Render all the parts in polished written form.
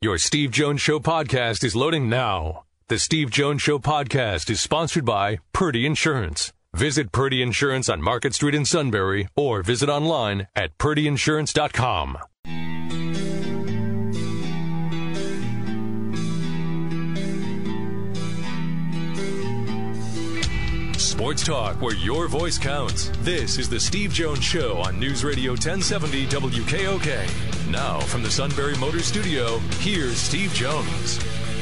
Your Steve Jones Show podcast is loading now. The Steve Jones Show podcast is sponsored by Purdy Insurance. Visit Purdy Insurance on Market Street in Sunbury or visit online at purdyinsurance.com. Sports talk where your voice counts. This is the Steve Jones Show on News Radio 1070 WKOK. Now from the Sunbury Motors Studio, here's Steve Jones.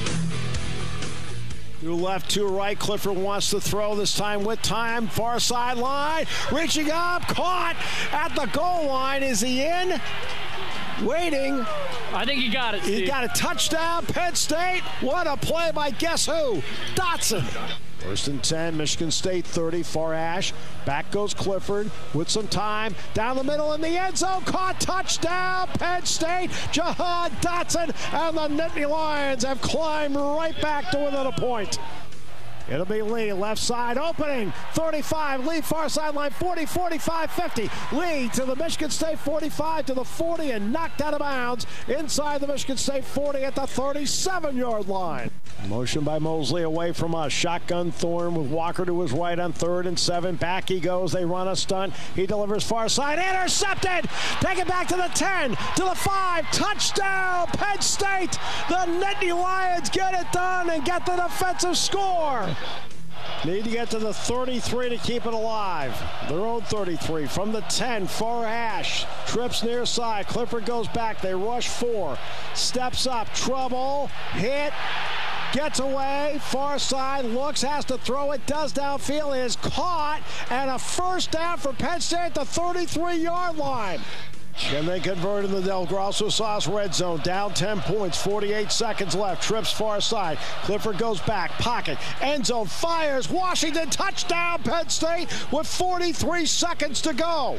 To left, to right. Clifford wants to throw this time with time. Far sideline. Reaching up. Caught at the goal line. Is he in? Waiting. I think he got it, Steve. He got a touchdown. Penn State. What a play by guess who? Dotson. First and 10, Michigan State 30, far hash. Back goes Clifford with some time. Down the middle in the end zone. Caught, touchdown, Penn State. Jahan Dotson and the Nittany Lions have climbed right back to within a point. It'll be Lee, left side opening, 35, Lee far sideline, 40, 45, 50. Lee to the Michigan State 45 to the 40 and knocked out of bounds inside the Michigan State 40 at the 37-yard line. Motion by Mosley away from us. Shotgun Thorne with Walker to his right on 3rd and 7. Back he goes. They run a stunt. He delivers far side. Intercepted. Take it back to the 10, to the 5. Touchdown, Penn State. The Nittany Lions get it done and get the defensive score. Need to get to the 33 to keep it alive. Their own 33 from the 10. Far hash. Trips near side. Clifford goes back. They rush 4. Steps up. Trouble. Hit. Gets away. Far side. Looks. Has to throw it. Does downfield. Is caught. And a first down for Penn State at the 33-yard line. Can they convert in the Del Grosso Sauce red zone? Down 10 points, 48 seconds left. Trips far side. Clifford goes back. Pocket. End zone. Fires. Washington. Touchdown, Penn State with 43 seconds to go.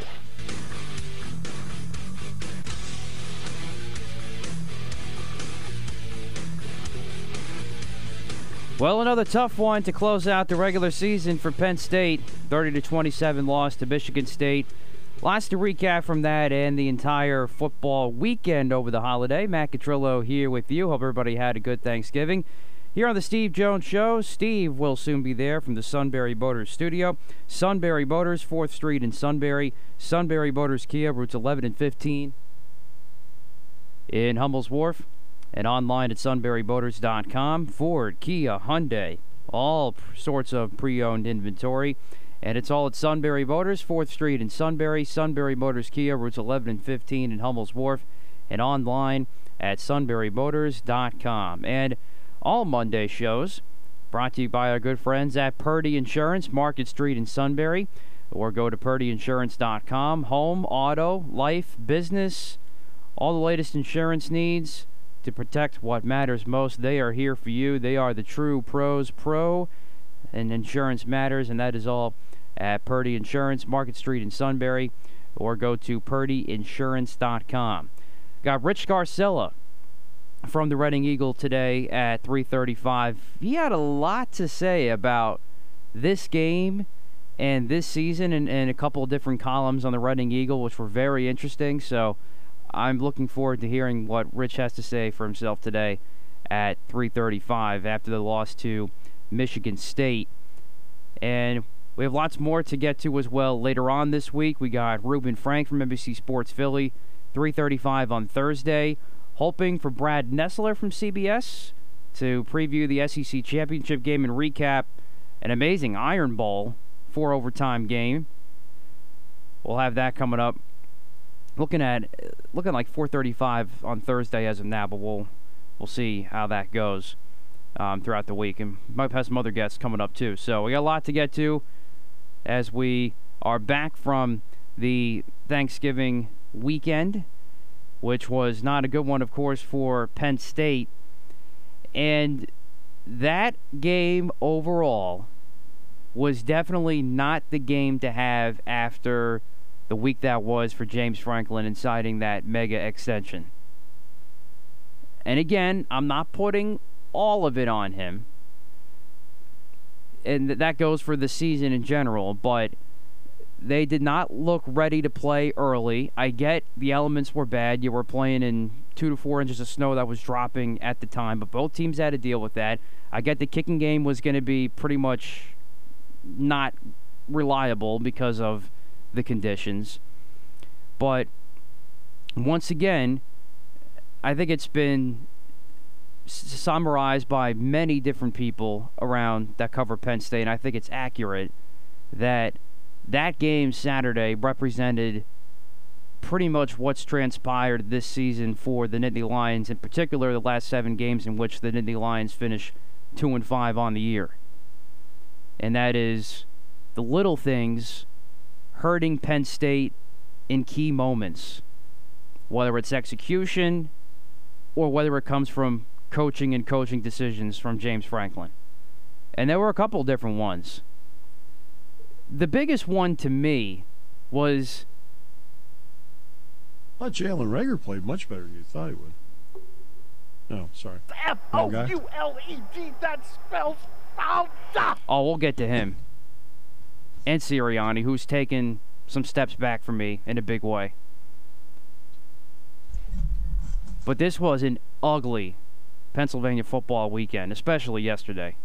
Well, another tough one to close out the regular season for Penn State. 30-27 loss to Michigan State. Lots to recap from that and the entire football weekend over the holiday. Matt Catrillo here with you. Hope everybody had a good Thanksgiving. Here on the Steve Jones Show, Steve will soon be there from the Sunbury Motors Studio. Sunbury Motors, 4th Street in Sunbury. Sunbury Motors Kia, routes 11 and 15 in Hummel's Wharf. And online at sunburymotors.com. Ford, Kia, Hyundai, all sorts of pre-owned inventory. And it's all at Sunbury Motors, 4th Street in Sunbury. Sunbury Motors Kia, routes 11 and 15 in Hummel's Wharf. And online at sunburymotors.com. And all Monday shows brought to you by our good friends at Purdy Insurance, Market Street in Sunbury. Or go to purdyinsurance.com. Home, auto, life, business, all the latest insurance needs to protect what matters most. They are here for you. They are the true pros, pro and insurance matters, and that is all at Purdy Insurance, Market Street in Sunbury, or go to purdyinsurance.com. Got Rich Garcella from the Reading Eagle today at 3:35. He had a lot to say about this game and this season and a couple of different columns on the Reading Eagle, which were very interesting. So I'm looking forward to hearing what Rich has to say for himself today at 3:35 after the loss to Michigan State. And we have lots more to get to as well later on this week. We got Reuben Frank from NBC Sports Philly, 3:35 on Thursday. Hoping for Brad Nessler from CBS to preview the SEC Championship game and recap an amazing Iron Bowl 4-overtime game. We'll have that coming up. Looking like 4:35 on Thursday as of now, but we'll see how that goes throughout the week. And might have some other guests coming up too. So we got a lot to get to as we are back from the Thanksgiving weekend, which was not a good one, of course, for Penn State. And that game overall was definitely not the game to have after the week that was for James Franklin in signing that mega extension. And again, I'm not putting all of it on him, and that goes for the season in general, but They did not look ready to play early. I get the elements were bad. You were playing in 2 to 4 inches of snow that was dropping at the time, but both teams had to deal with that. I get the kicking game was going to be pretty much not reliable because of the conditions. But once again, I think it's been summarized by many different people around that cover Penn State, and I think it's accurate that game Saturday represented pretty much what's transpired this season for the Nittany Lions, in particular the last 7 games in which the Nittany Lions finished 2-5 on the year. And that is the little things hurting Penn State in key moments, whether it's execution or whether it comes from coaching and coaching decisions from James Franklin. And there were a couple different ones. The biggest one to me was... I thought Jalen Reagor played much better than you thought he would. No, sorry. F-O-U-L-E-D, that spells Fauda. Oh, we'll get to him. And Sirianni, who's taken some steps back for me in a big way. But this was an ugly Pennsylvania football weekend, especially yesterday.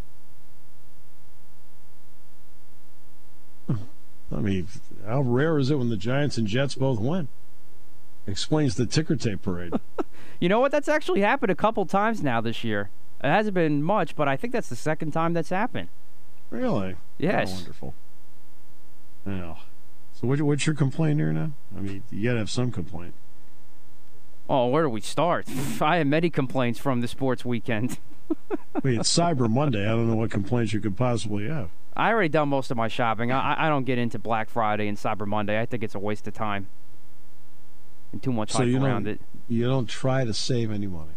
I mean, how rare is it when the Giants and Jets both win? Explains the ticker tape parade. You know what? That's actually happened a couple times now this year. It hasn't been much, but I think that's the second time that's happened. Really? Yes. Oh, wonderful. Now, so what's your complaint here now? I mean, you got to have some complaint. Oh, where do we start? I have many complaints from the sports weekend. Wait, it's Cyber Monday. I don't know what complaints you could possibly have. I already done most of my shopping. I don't get into Black Friday and Cyber Monday. I think it's a waste of time and too much hype around it. You don't try to save any money.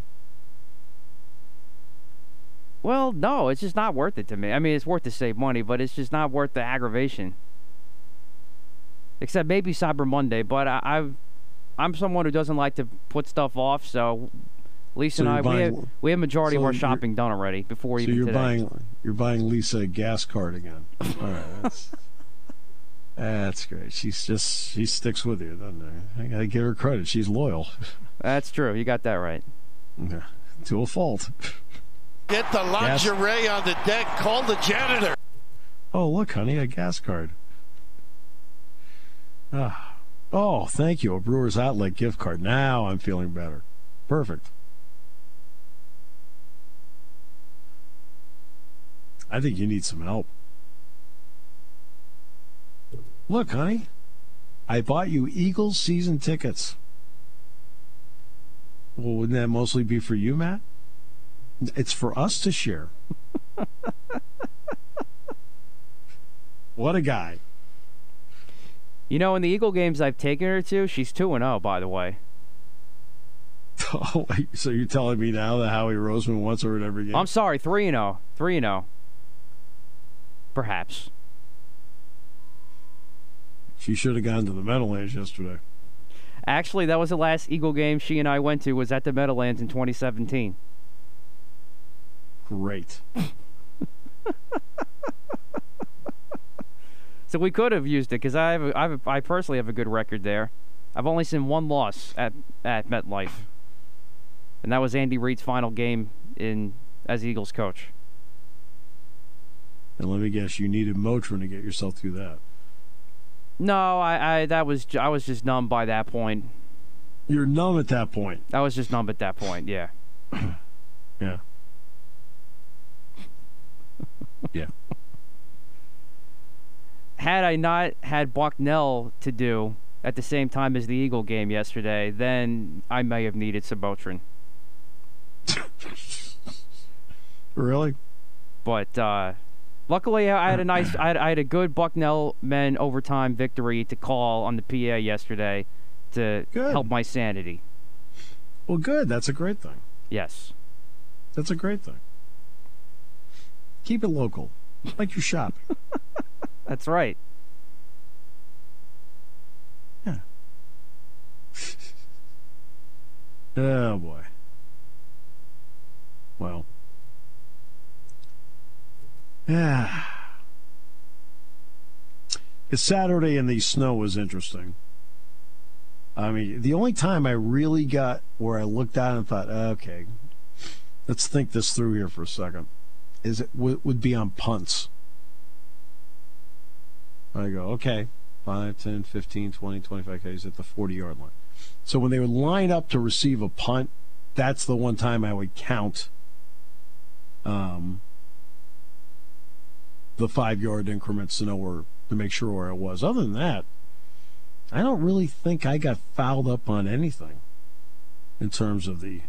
Well, no, it's just not worth it to me. I mean, it's worth to save money, but it's just not worth the aggravation. Except maybe Cyber Monday, but I'm someone who doesn't like to put stuff off, so Lisa and I, we have majority of our shopping done already before even today. You're buying Lisa a gas card again. All right, that's great. She sticks with you, doesn't she? I gotta give her credit. She's loyal. That's true. You got that right. Yeah, to a fault. Get the lingerie on the deck. Call the janitor. Oh, look, honey, a gas card. Oh, thank you. A Brewers Outlet gift card. Now I'm feeling better. Perfect. I think you need some help. Look, honey, I bought you Eagles season tickets. Well, wouldn't that mostly be for you, Matt? It's for us to share. What a guy. You know, in the Eagle games I've taken her to, she's 2-0, by the way. Oh, so you're telling me now that Howie Roseman wants her at every game? I'm sorry, 3-0. 3-0. Perhaps. She should have gone to the Meadowlands yesterday. Actually, that was the last Eagle game she and I went to, was at the Meadowlands in 2017. Great. So we could have used it, because I personally have a good record there. I've only seen one loss at MetLife. And that was Andy Reid's final game as Eagles coach. And let me guess, you needed Motrin to get yourself through that. No, I was just numb by that point. You're numb at that point. I was just numb at that point, yeah. Yeah. Yeah. Had I not had Bucknell to do at the same time as the Eagle game yesterday, then I may have needed some Motrin. Really? But luckily, I had a good Bucknell men overtime victory to call on the PA yesterday to help my sanity. Well, good. That's a great thing. Yes. That's a great thing. Keep it local, like you're shopping. That's right. Yeah. Oh, boy. Well. Yeah. Saturday and the snow was interesting. I mean, the only time I really got where I looked at it and thought, okay, let's think this through here for a second, is it would be on punts. I go, okay, 5, 10, 15, 20, 25 Ks at the 40-yard line. So when they would line up to receive a punt, that's the one time I would count the 5-yard increments to make sure where it was. Other than that, I don't really think I got fouled up on anything in terms of the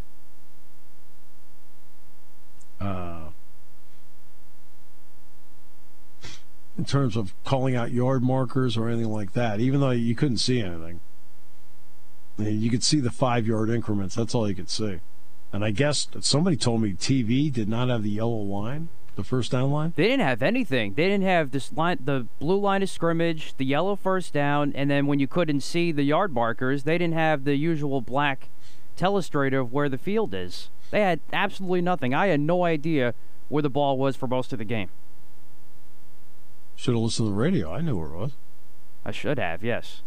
in terms of calling out yard markers or anything like that, even though you couldn't see anything. You could see the 5-yard increments. That's all you could see. And I guess somebody told me TV did not have the yellow line, the first down line. They didn't have anything. They didn't have this line, the blue line of scrimmage, the yellow first down, and then when you couldn't see the yard markers, they didn't have the usual black telestrator of where the field is. They had absolutely nothing. I had no idea where the ball was for most of the game. Should have listened to the radio. I knew where it was. I should have, yes.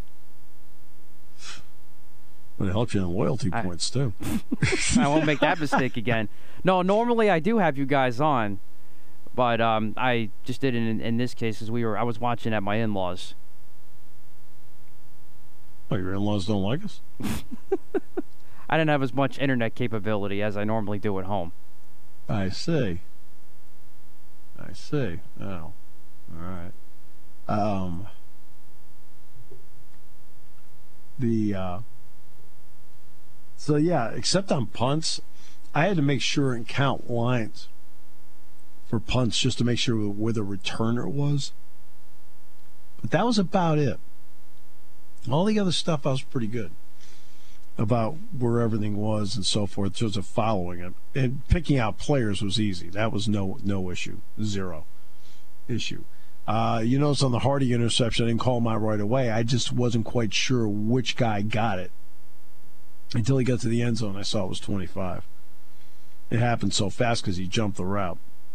But it helped you in loyalty points, too. I won't make that mistake again. No, normally I do have you guys on, but I just didn't in this case because I was watching at my in-laws. Oh, your in-laws don't like us? I didn't have as much internet capability as I normally do at home. I see. Oh, all right. So, yeah, except on punts, I had to make sure and count lines for punts just to make sure where the returner was. But that was about it. All the other stuff, I was pretty good about where everything was and so forth, in terms of following it. And picking out players was easy. That was no issue. Zero issue. You notice on the Hardy interception, I didn't call him out right away. I just wasn't quite sure which guy got it. Until he got to the end zone, I saw it was 25. It happened so fast because he jumped the route.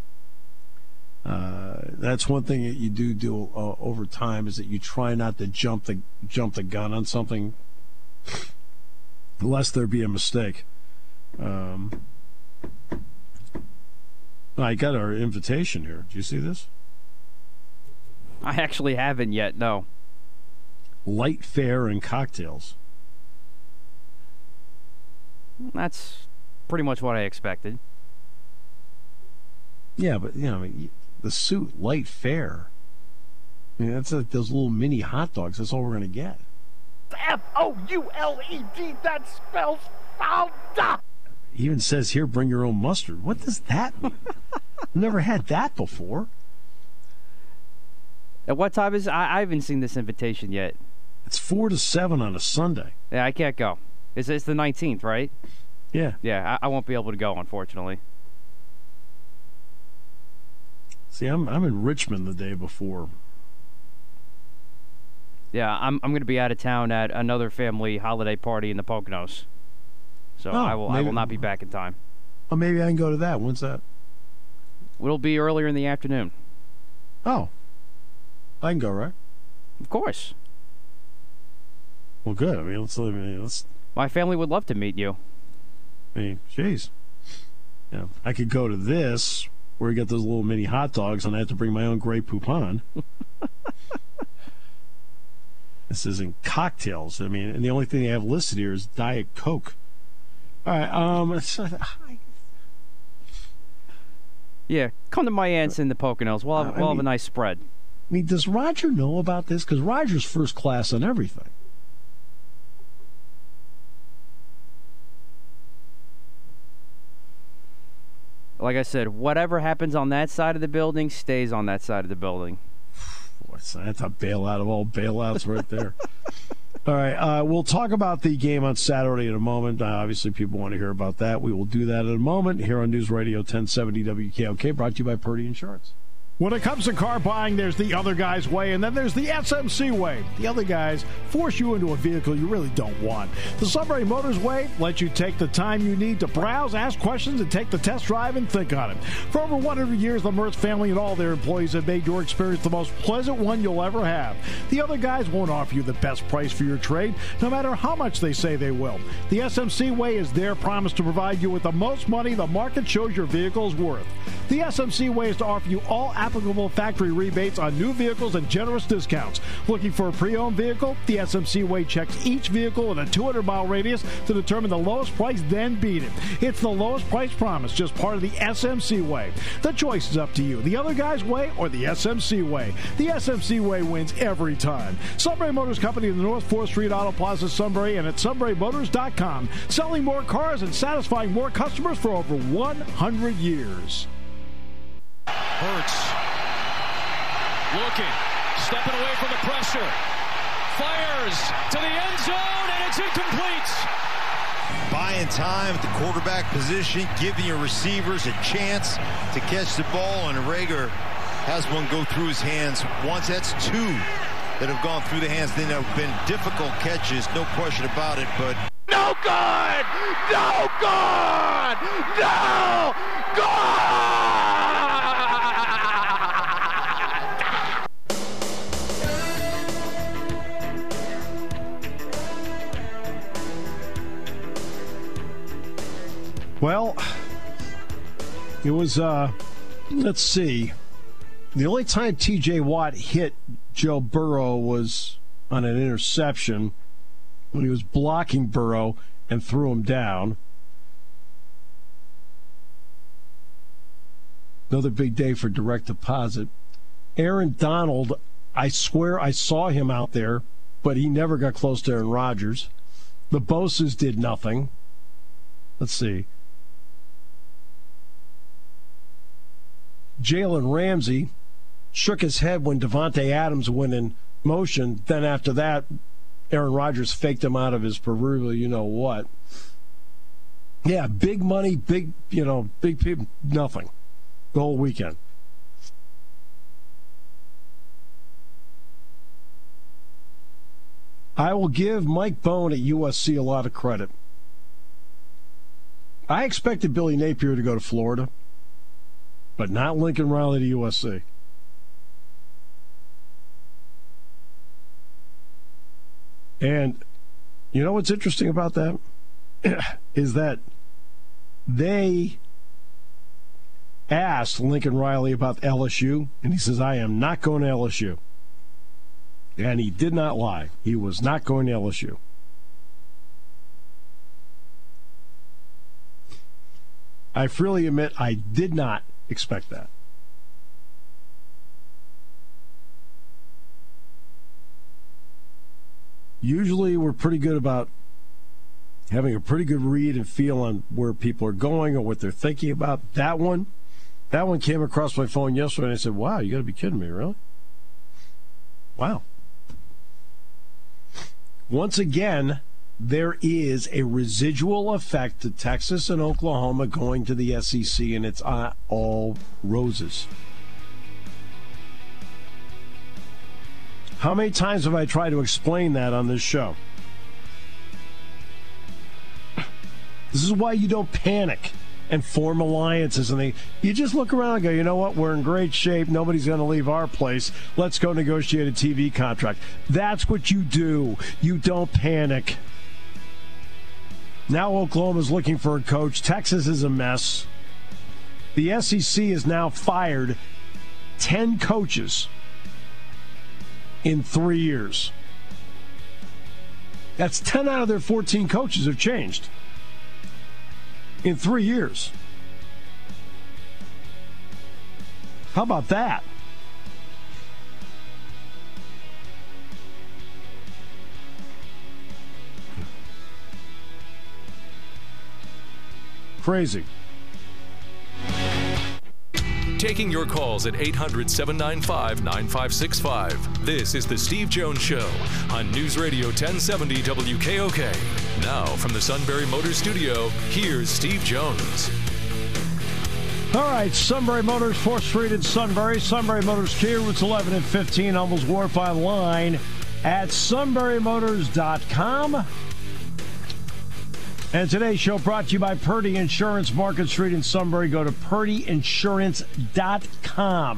That's one thing that you do over time, is that you try not to jump the gun on something, lest there be a mistake. I got our invitation here. Do you see this? I actually haven't yet, no. Light fare and cocktails. That's pretty much what I expected. Yeah, but, the suit, light fare. I mean, that's like those little mini hot dogs. That's all we're going to get. Fouled, that spells fouled. He even says here, bring your own mustard. What does that mean? I've never had that before. At what time is it? I haven't seen this invitation yet. It's 4 to 7 on a Sunday. Yeah, I can't go. It's the 19th, right? Yeah. Yeah, I won't be able to go, unfortunately. See, I'm in Richmond the day before. Yeah, I'm going to be out of town at another family holiday party in the Poconos. So I will not be back in time. Oh, maybe I can go to that. When's that? It'll be earlier in the afternoon. Oh. I can go, right? Of course. Well, good. I mean, let's. My family would love to meet you. I mean, jeez. Yeah, I could go to this, where you get those little mini hot dogs, and I have to bring my own Grey Poupon. This isn't cocktails. I mean, and the only thing they have listed here is Diet Coke. All right. Yeah, come to my aunt's in the Poconos. We'll have a nice spread. I mean, does Roger know about this? Because Roger's first class on everything. Like I said, whatever happens on that side of the building stays on that side of the building. Boy, that's a bailout of all bailouts right there. All right, we'll talk about the game on Saturday in a moment. Obviously, people want to hear about that. We will do that in a moment here on News Radio 1070 WKOK, brought to you by Purdy Insurance. When it comes to car buying, there's the other guy's way, and then there's the SMC way. The other guys force you into a vehicle you really don't want. The Sunbury Motors way lets you take the time you need to browse, ask questions, and take the test drive and think on it. For over 100 years, the Mertz family and all their employees have made your experience the most pleasant one you'll ever have. The other guys won't offer you the best price for your trade, no matter how much they say they will. The SMC way is their promise to provide you with the most money the market shows your vehicle is worth. The SMC way is to offer you all applicable factory rebates on new vehicles and generous discounts. Looking for a pre-owned vehicle? The SMC way checks each vehicle in a 200-mile radius to determine the lowest price, then beat it. It's the lowest price promise, just part of the SMC way. The choice is up to you, the other guy's way or the SMC way. The SMC way wins every time. Sunbury Motors Company in the North 4th Street Auto Plaza, Sunbury, and at sunburymotors.com. Selling more cars and satisfying more customers for over 100 years. Hurts looking, stepping away from the pressure, fires to the end zone, and it's incomplete. Buying time at the quarterback position, giving your receivers a chance to catch the ball, and Rager has one go through his hands once. That's two that have gone through the hands. Then there have been difficult catches, no question about it, but No good! No good! No good! Well, it was, let's see. The only time T.J. Watt hit Joe Burrow was on an interception when he was blocking Burrow and threw him down. Another big day for direct deposit. Aaron Donald, I swear I saw him out there, but he never got close to Aaron Rodgers. The Bosa's did nothing. Let's see. Jalen Ramsey shook his head when Devontae Adams went in motion. Then after that, Aaron Rodgers faked him out of his proverbial you-know-what. Yeah, big money, big people, nothing. The whole weekend. I will give Mike Bone at USC a lot of credit. I expected Billy Napier to go to Florida, but not Lincoln Riley to USC. And you know what's interesting about that? Is that they asked Lincoln Riley about LSU, and he says, I am not going to LSU. And he did not lie. He was not going to LSU. I freely admit I did not expect that. Usually we're pretty good about having a pretty good read and feel on where people are going or what they're thinking about. That one came across my phone yesterday, and I said, wow, you got to be kidding me, really? Wow. Once again, there is a residual effect to Texas and Oklahoma going to the SEC, and it's all roses. How many times have I tried to explain that on this show? This is why you don't panic and form alliances. And you just look around and go, you know what? We're in great shape. Nobody's going to leave our place. Let's go negotiate a TV contract. That's what you do. You don't panic. Now Oklahoma's looking for a coach. Texas is a mess. The SEC has now fired 10 coaches in 3 years. That's 10 out of their 14 coaches have changed in 3 years. How about that? Crazy. Taking your calls at 800-795-9565. This is The Steve Jones Show on News Radio 1070 WKOK. Now, from the Sunbury Motors Studio, here's Steve Jones. All right, Sunbury Motors, 4th Street in Sunbury. Sunbury Motors Kia, routes 11 and 15, Hummel's Wharf online at sunburymotors.com. And today's show brought to you by Purdy Insurance, Market Street in Sunbury. Go to purdyinsurance.com.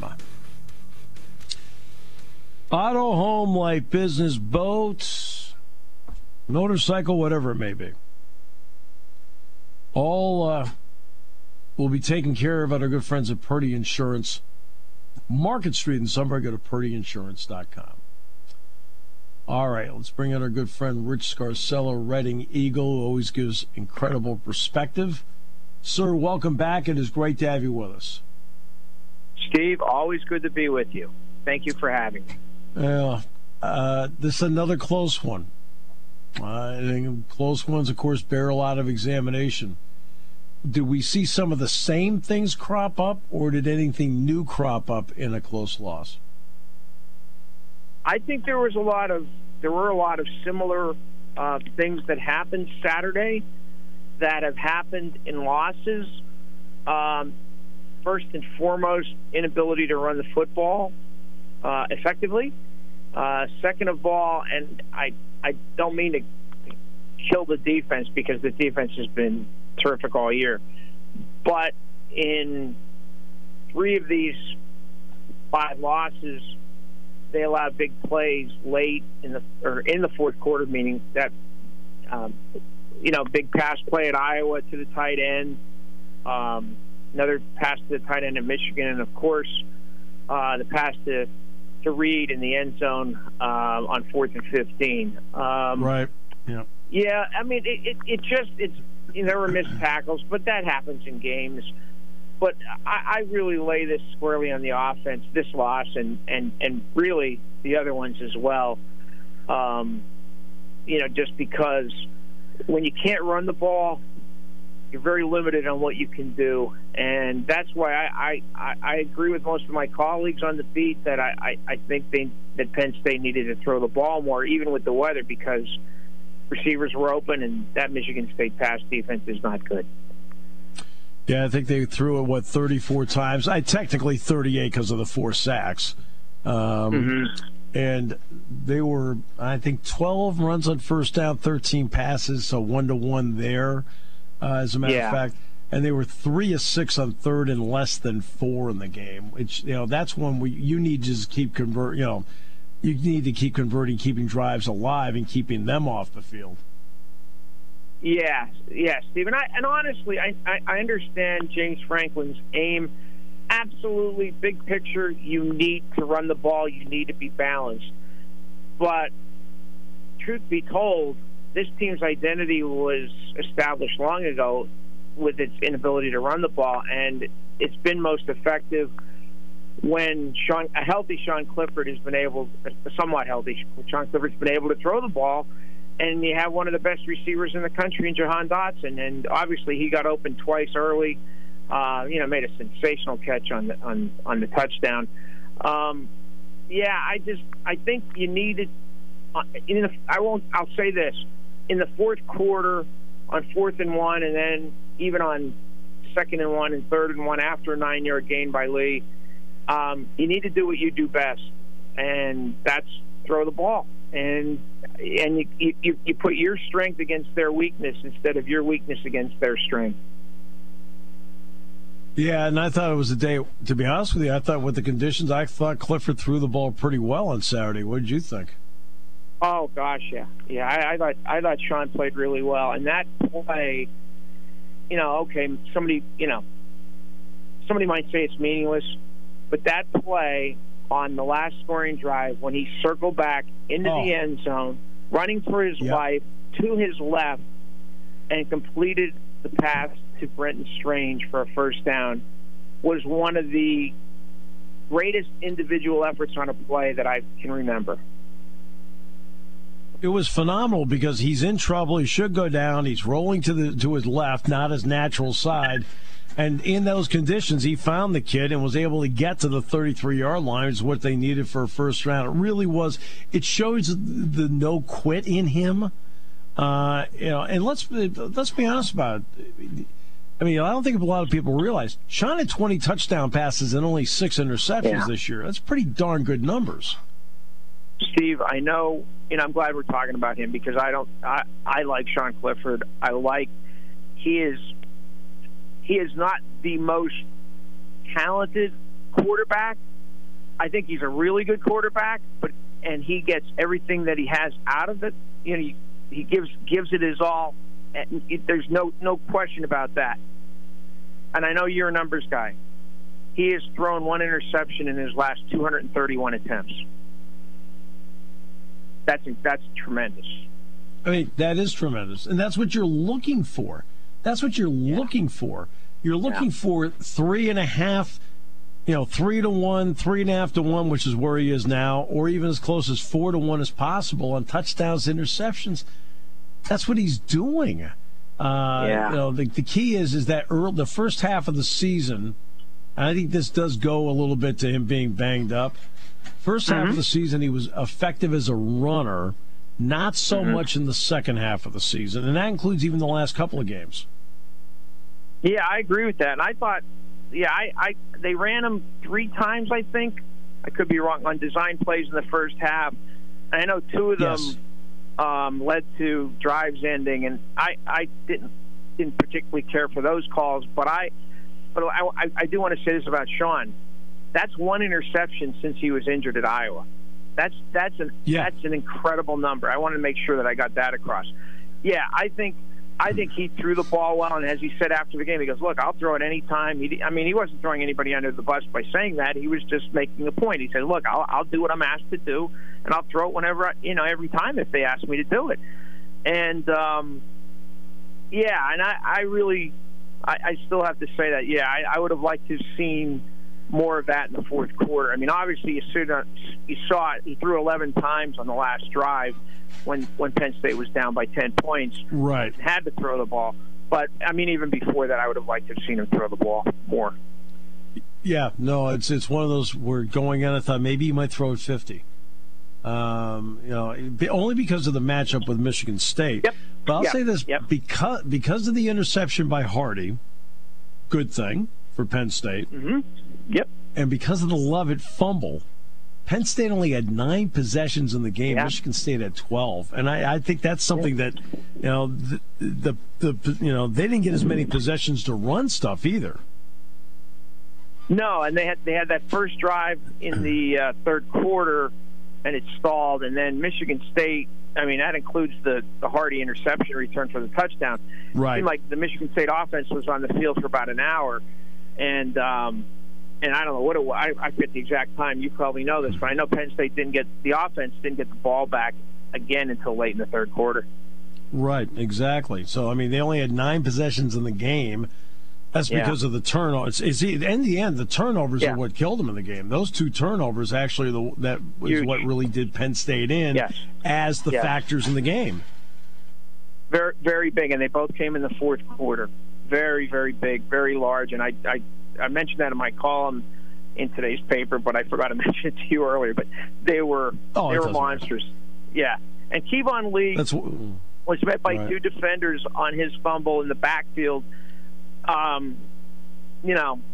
Auto, home, life, business, boats, motorcycle, whatever it may be. All will be taken care of at our good friends at Purdy Insurance, Market Street in Sunbury. Go to purdyinsurance.com. All right, let's bring in our good friend Rich Scarcella, Reading Eagle, who always gives incredible perspective. Sir, welcome back. It is great to have you with us. Steve, always good to be with you. Thank you for having me. This is another close one. I think close ones, of course, bear a lot of examination. Did we see some of the same things crop up, or did anything new crop up in a close loss? I think there were a lot of similar things that happened Saturday that have happened in losses. First and foremost, inability to run the football effectively. Second of all, and I don't mean to kill the defense because the defense has been terrific all year, but in 3 of these 5 losses, they allowed big plays late in the fourth quarter, meaning that big pass play at Iowa to the tight end, another pass to the tight end at Michigan, and of course the pass to Reed in the end zone on 4th and 15. Right. Yeah. Yeah. I mean, there were missed tackles, but that happens in games. But I really lay this squarely on the offense, this loss, and really the other ones as well. Just because when you can't run the ball, you're very limited on what you can do. And that's why I agree with most of my colleagues on the beat that I think that Penn State needed to throw the ball more, even with the weather, because receivers were open, and that Michigan State pass defense is not good. Yeah, I think they threw it, 34 times? Technically 38 because of the 4 sacks. And they were, I think, 12 runs on first down, 13 passes, so 1-to-1 there, as a matter of fact. And they were 3 of 6 on third and less than 4 in the game, which, that's when you need to just keep you need to keep converting, keeping drives alive, and keeping them off the field. Yeah, Stephen. And honestly, I understand James Franklin's aim. Absolutely, big picture, you need to run the ball. You need to be balanced. But truth be told, this team's identity was established long ago with its inability to run the ball, and it's been most effective when a healthy Sean Clifford has been able, somewhat healthy Sean Clifford's been able to throw the ball. And you have one of the best receivers in the country in Jahan Dotson, and obviously he got open twice early. Made a sensational catch on the touchdown. I think you needed. I'll say this: in the fourth quarter, on 4th and 1, and then even on 2nd and 1 and 3rd and 1 after a 9-yard gain by Lee, you need to do what you do best, and that's throw the ball. And you put your strength against their weakness instead of your weakness against their strength. Yeah, and I thought it was a day, to be honest with you, I thought with the conditions, I thought Clifford threw the ball pretty well on Saturday. What did you think? Oh, gosh, yeah. Yeah, I thought Sean played really well. And that play, somebody might say it's meaningless, but that play on the last scoring drive when he circled back into the end zone, running for his life to his left, and completed the pass to Brenton Strange for a first down, was one of the greatest individual efforts on a play that I can remember. It was phenomenal because he's in trouble. He should go down. He's rolling to his left, not his natural side. And in those conditions, he found the kid and was able to get to the 33-yard line, is what they needed for a first round. It really was. It shows the no quit in him. And let's be honest about it. I mean, I don't think a lot of people realize Sean had 20 touchdown passes and only 6 interceptions this year. That's pretty darn good numbers. Steve, I know, I'm glad we're talking about him because I like Sean Clifford. He is not the most talented quarterback. I think he's a really good quarterback, and he gets everything that he has out of it. He gives it his all. And there's no question about that. And I know you're a numbers guy. He has thrown 1 interception in his last 231 attempts. That's tremendous. I mean, that is tremendous. And that's what you're looking for. That's what you're looking for. You're looking for 3.5, 3 to 1, 3.5 to 1, which is where he is now, or even as close as 4 to 1 as possible on touchdowns, interceptions. That's what he's doing. The key is that the first half of the season, and I think this does go a little bit to him being banged up. First half of the season, he was effective as a runner, not so much in the second half of the season, and that includes even the last couple of games. Yeah, I agree with that. And I thought, they ran him 3 times, I think. I could be wrong, on design plays in the first half. I know 2 of them led to drives ending, and I didn't particularly care for those calls. But I do want to say this about Sean. That's 1 interception since he was injured at Iowa. That's an incredible number. I wanted to make sure that I got that across. Yeah, I think he threw the ball well, and as he said after the game, he goes, "Look, I'll throw it any time." He wasn't throwing anybody under the bus by saying that. He was just making a point. He said, "Look, I'll do what I'm asked to do, and I'll throw it whenever every time if they ask me to do it." And I still have to say that. Yeah, I would have liked to have seen more of that in the fourth quarter. I mean, obviously you saw it. He threw 11 times on the last drive when Penn State was down by 10 points. Right. Had to throw the ball. But, even before that, I would have liked to have seen him throw the ball more. Yeah, no, it's one of those we're going in. I thought maybe he might throw it 50. Only because of the matchup with Michigan State. Yep. But I'll say this, because of the interception by Hardy, good thing for Penn State. Mm-hmm. Yep. And because of the Lovett fumble, Penn State only had 9 possessions in the game. Michigan State had 12, and I think that's something that they didn't get as many possessions to run stuff either. No, and they had that first drive in the third quarter, and it stalled, and then Michigan State. That includes the Hardy interception return for the touchdown. Right. It seemed like the Michigan State offense was on the field for about an hour, and I don't know what it was. I forget the exact time. You probably know this, but I know Penn State didn't get the ball back again until late in the third quarter. Right, exactly. So they only had 9 possessions in the game. That's because of the turnovers. In the end, the turnovers are what killed them in the game. Those 2 turnovers actually that was huge. What really did Penn State in as the factors in the game. Very, very big, and they both came in the fourth quarter. Very, very big, very large, and I mentioned that in my column in today's paper, but I forgot to mention it to you earlier. But they were monsters. Matter. Yeah, and Kevon Lee was met by 2 defenders on his fumble in the backfield. He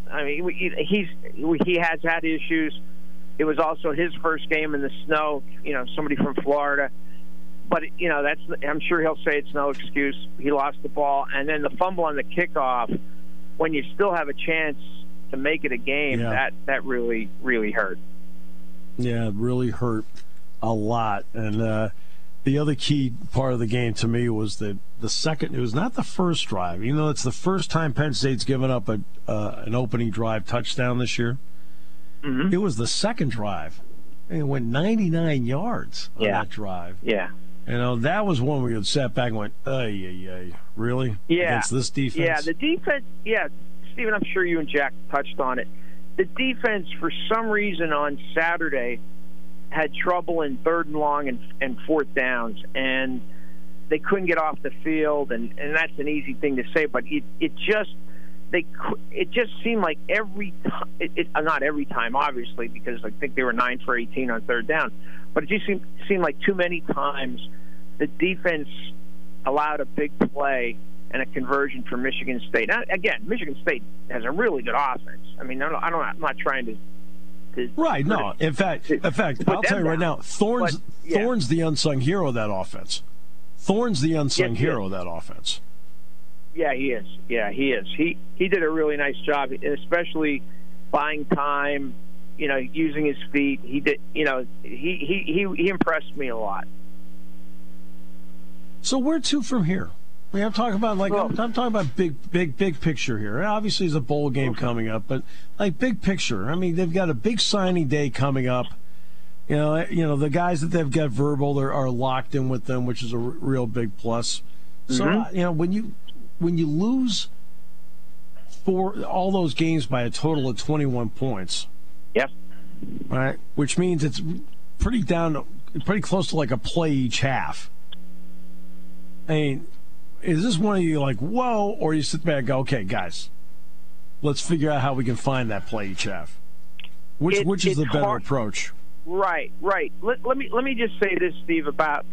has had issues. It was also his first game in the snow. Somebody from Florida. But I'm sure he'll say it's no excuse. He lost the ball, and then the fumble on the kickoff. When you still have a chance to make it a game, that really, really hurt. Yeah, it really hurt a lot. And the other key part of the game to me was the second. It was not the first drive, even though it's the first time Penn State's given up an opening drive touchdown this year. Mm-hmm. It was the second drive. And it went 99 yards on that drive. Yeah. That was one where you sat back and went, really? Yeah. Against this defense? Yeah, the defense, Stephen, I'm sure you and Jack touched on it. The defense, for some reason on Saturday, had trouble in 3rd and long and 4th downs, and they couldn't get off the field, and that's an easy thing to say, but it just seemed like every time, not every time, obviously, because I think they were 9 for 18 on 3rd down, but it just seemed like too many times the defense allowed a big play, and a conversion for Michigan State. Now, again, Michigan State has a really good offense. I mean, I'm not trying to right. No, in fact, I'll tell you right now, Thorne's the unsung hero of that offense. Thorne's the unsung hero of that offense. Yeah, he is. Yeah, he is. He did a really nice job, especially buying time. Using his feet. He did. He impressed me a lot. So where to from here? I'm talking about I'm talking about big picture here. Obviously, there's a bowl game coming up, but big picture. I mean, they've got a big signing day coming up. The guys that they've got verbal are locked in with them, which is a real big plus. So when you lose for all those games by a total of 21 points, yep, right, which means it's pretty close to a play each half. I mean, is this one of you whoa, or you sit back and go, okay, guys, let's figure out how we can find that play each half? Which is the better approach? Right. Let me just say this, Steve, about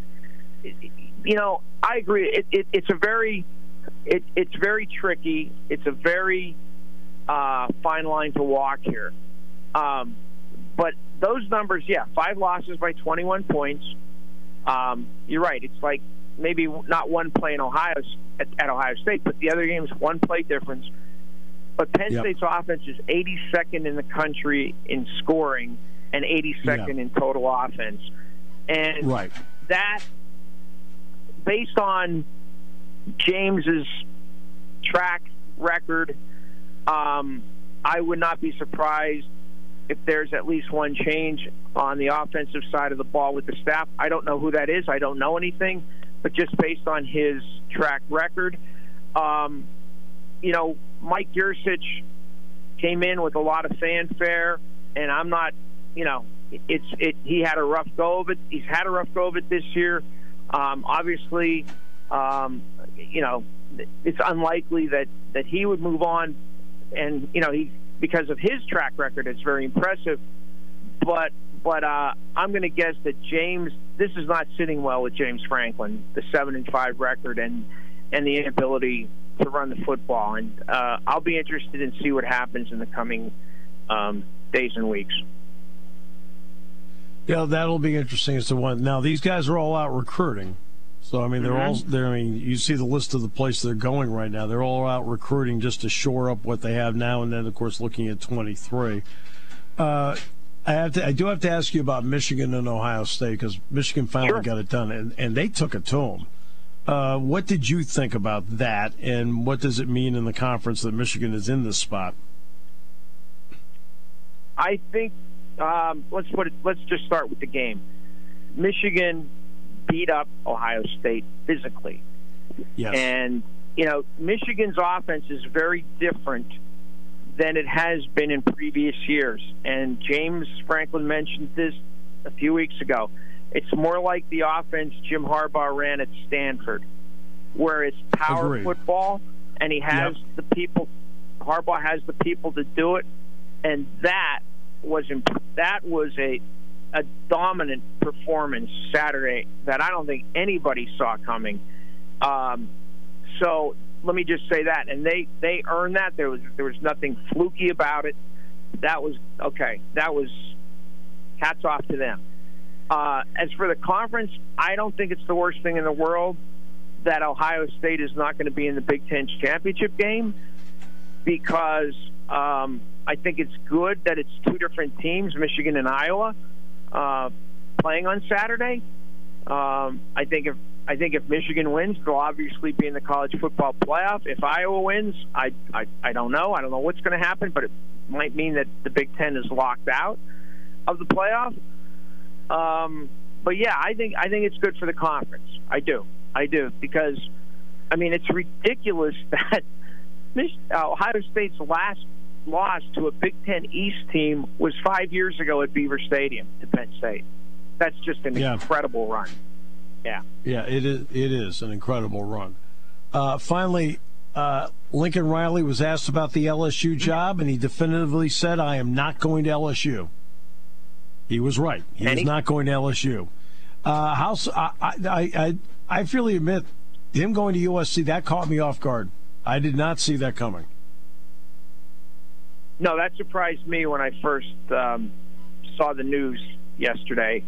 I agree. It's very tricky. It's a very fine line to walk here. But those numbers, 5 losses by 21 points. You're right. It's maybe not one play at Ohio State, but the other game's one play difference. But Penn State's offense is 82nd in the country in scoring and 82nd in total offense. And that, based on James's track record, I would not be surprised if there's at least one change on the offensive side of the ball with the staff. I don't know who that is. I don't know anything. But just based on his track record, Mike Yurcich came in with a lot of fanfare, and I'm not, he had a rough go of it. He's had a rough go of it this year. Obviously, it's unlikely that he would move on, and because of his track record, it's very impressive. But I'm going to guess that this is not sitting well with James Franklin, the 7-5 record and the inability to run the football. And I'll be interested in see what happens in the coming days and weeks. Yeah, that'll be interesting as to one. Now, these guys are all out recruiting. So, I mean, they're all there. I mean, you see the list of the places they're going right now. They're all out recruiting just to shore up what they have now, and then, of course, looking at 23. I do have to ask you about Michigan and Ohio State, because Michigan finally got it done, and they took it to them. What did you think about that, and what does it mean in the conference that Michigan is in this spot? I think let's just start with the game. Michigan beat up Ohio State physically. Yes. And, Michigan's offense is very different than it has been in previous years. And James Franklin mentioned this a few weeks ago. It's more like the offense Jim Harbaugh ran at Stanford, where it's power football, and he has the people. Harbaugh has the people to do it, and that was a dominant performance Saturday that I don't think anybody saw coming. So let me just say that, and they earned that. There was nothing fluky about it. That was okay. That was hats off to them. As for the conference, I don't think it's the worst thing in the world that Ohio State is not going to be in the Big Ten championship game, because I think it's good that it's two different teams, Michigan and Iowa, playing on Saturday. I think if Michigan wins, they'll obviously be in the college football playoff. If Iowa wins, I don't know. I don't know what's going to happen, but it might mean that the Big Ten is locked out of the playoff. But yeah, I think it's good for the conference. I do, because I mean, it's ridiculous that Ohio State's last loss to a Big Ten East team was 5 years ago at Beaver Stadium to Penn State. That's just an incredible run. Yeah, it is an incredible run. Finally, Lincoln Riley was asked about the LSU job, and he definitively said, "I am not going to LSU." He was right. He was not going to LSU. I freely admit him going to USC, that caught me off guard. I did not see that coming. No, that surprised me when I first saw the news yesterday.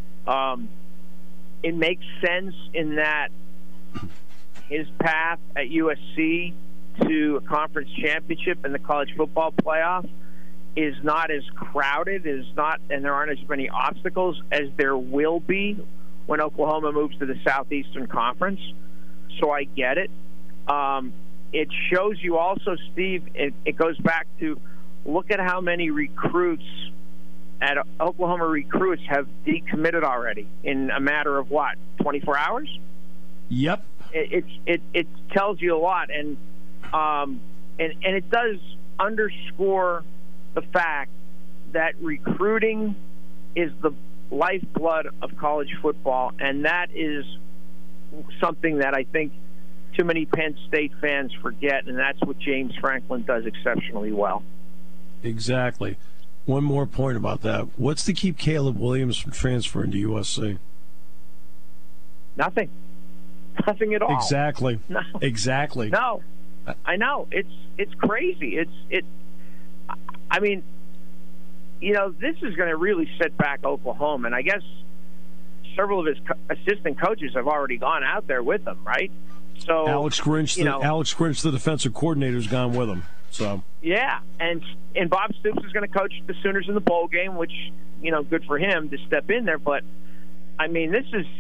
It makes sense in that his path at USC to a conference championship in the college football playoff is not as crowded, and there aren't as many obstacles as there will be when Oklahoma moves to the Southeastern Conference. So I get it. It shows you also, Steve, it goes back to look at how many recruits at Oklahoma recruits have decommitted already in a matter of 24 hours? Yep. It tells you a lot, and it does underscore the fact that recruiting is the lifeblood of college football, and that is something that I think too many Penn State fans forget, and that's what James Franklin does exceptionally well. Exactly. One more point about that. What's to keep Caleb Williams from transferring to USC? Nothing. Nothing at all. Exactly. No. Exactly. No. I know. It's crazy. I mean, this is going to really set back Oklahoma, and I guess several of his assistant coaches have already gone out there with him, right? So Alex Grinch, the defensive coordinator, has gone with him. So yeah, and Bob Stoops is going to coach the Sooners in the bowl game, which good for him to step in there. But I mean,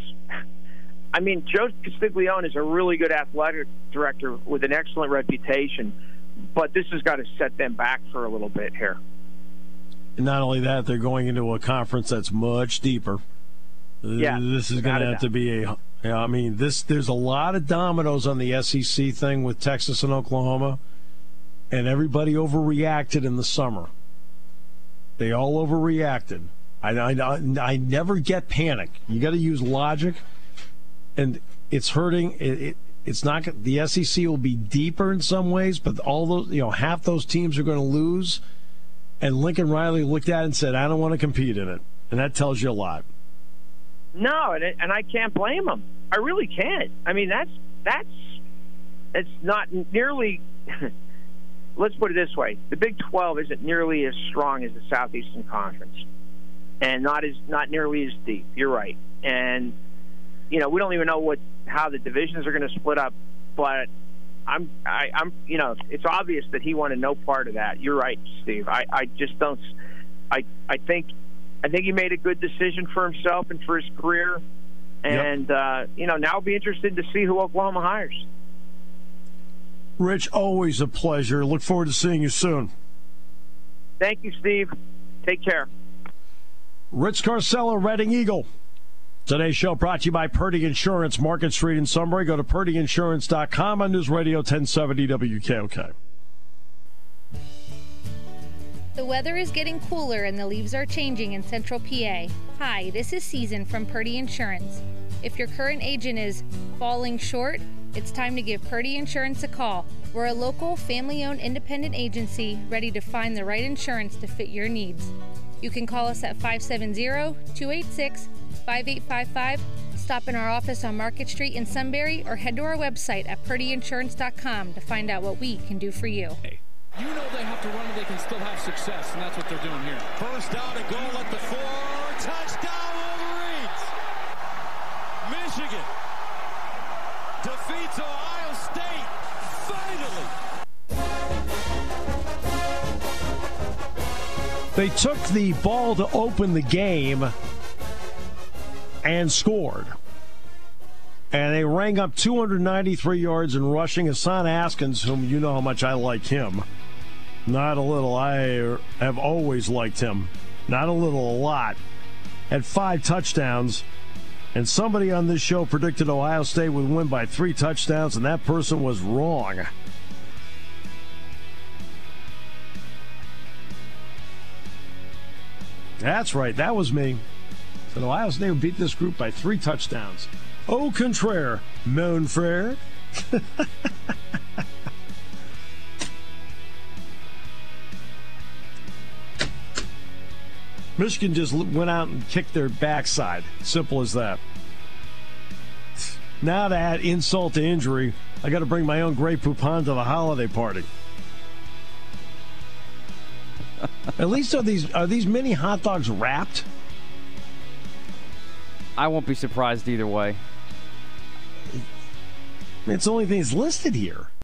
Joe Castiglione is a really good athletic director with an excellent reputation, but this has got to set them back for a little bit here. And not only that, they're going into a conference that's much deeper. Yeah, this is going to have to be there's a lot of dominoes on the SEC thing with Texas and Oklahoma, and everybody overreacted in the summer. They all overreacted. I never get panic. You got to use logic, and it's hurting. It's not. The SEC will be deeper in some ways, but all those, half those teams are going to lose. And Lincoln Riley looked at it and said, "I don't want to compete in it," and that tells you a lot. No, and I can't blame him. I really can't. I mean, that's not nearly. Let's put it this way: the Big 12 isn't nearly as strong as the Southeastern Conference, and not nearly as deep. You're right, and we don't even know how the divisions are going to split up. But I'm it's obvious that he wanted no part of that. You're right, Steve. I just don't. I think he made a good decision for himself and for his career, and now it'll be interesting to see who Oklahoma hires. Rich, always a pleasure. Look forward to seeing you soon. Thank you, Steve. Take care. Rich Carcella, Reading Eagle. Today's show brought to you by Purdy Insurance, Market Street in Sunbury. Go to purdyinsurance.com on News Radio 1070 WKOK. The weather is getting cooler and the leaves are changing in Central PA. Hi, this is Season from Purdy Insurance. If your current agent is falling short, it's time to give Purdy Insurance a call. We're a local, family-owned independent agency ready to find the right insurance to fit your needs. You can call us at 570-286-5855, stop in our office on Market Street in Sunbury, or head to our website at purdyinsurance.com to find out what we can do for you. You know they have to run, but they can still have success, and that's what they're doing here. First down and goal at the 4. Touchdown, Wolverines! Michigan defeats Ohio State, finally! They took the ball to open the game and scored. And they rang up 293 yards in rushing. Hassan Haskins, whom you know how much I like him. Not a little. I have always liked him. Not a little, a lot. Had 5 touchdowns. And somebody on this show predicted Ohio State would win by 3 touchdowns, and that person was wrong. That's right. That was me. Said Ohio State would beat this group by 3 touchdowns. Au contraire, mon frère. Michigan just went out and kicked their backside. Simple as that. Now to add insult to injury, I got to bring my own Grey Poupon to the holiday party. At least are these mini hot dogs wrapped? I won't be surprised either way. It's the only thing that's listed here.